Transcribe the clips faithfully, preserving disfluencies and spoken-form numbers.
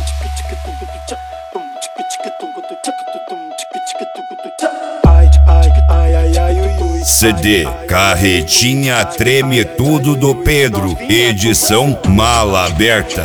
C D Carretinha Treme Tudo do Pedro, edição Mala Aberta.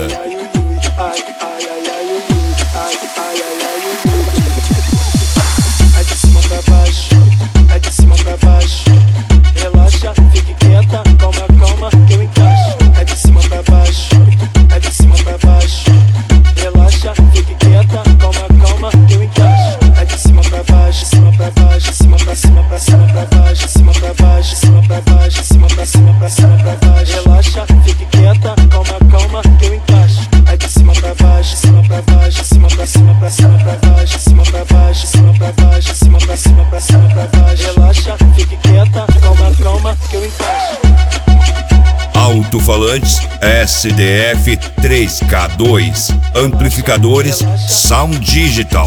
É de cima pra baixo, é de cima pra baixo. Relaxa, fique quieta, calma, calma, que eu encaixo. É de cima pra baixo, é de cima pra baixo. Relaxa, fique quieta, calma, calma, que eu encaixo. É de cima pra baixo, cima pra baixo, cima pra cima pra cima pra baixo, cima pra baixo, cima pra baixo, cima pra cima pra cima pra baixo. Relaxa, fique quieta, calma, calma, que eu encaixo. É de cima pra baixo, cima pra baixo, cima pra cima pra cima pra baixo, cima pra baixo, cima pra baixo, cima pra cima pra cima pra baixo. Relaxa, fique quieta, calma, calma, que eu encaixo. Alto-falantes S D F três K dois, amplificadores Sound Digital.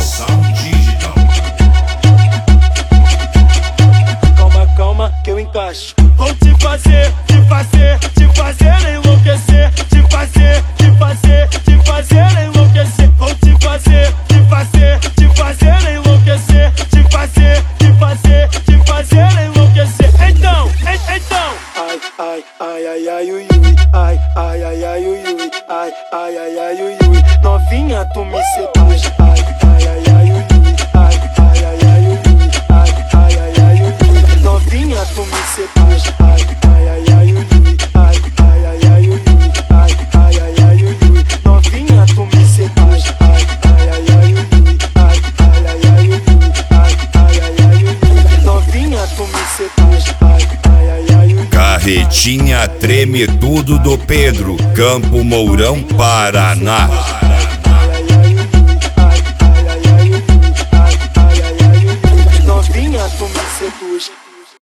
Calma, calma, que eu encaixo. Vou te fazer, te fazer, te fazer enlouquecer, te fazer, te fazer, te fazer enlouquecer. Vou te fazer, te fazer, te fazer enlouquecer, te fazer, te fazer, te fazer enlouquecer. Então, en- então. Ai, ai, ai, ai, ai, ui, ui. Ai, ai, ai, ai, ui, ui. Ai, ai, ai, ai, ui, ui. Novinha, tu me seduz. Ai, ai, ai, ai, ui, ui. Ai, ai, ai, ai, ui, ui. Ai, ai, ai, ai, ui, ui. Novinha, tu me seduz. Ai, ai, ai, ai, ui, ui. Ai, ai, ai, ai, ui, ui. Ai, ai, ai, ai, ui, ui. Novinha, tu me seduz. Ai, ai, ai, ai, ui, ui. Ai, ai, ai, ai, ui, ui. Ai, ai, ai, ai, ui, ui. Novinha, tu me seduz. Ai, ai, ai, ai, ui, ui. Carretinha Treme Tudo do Pedro, Campo Mourão, Paraná. Novinha, tu me seduz.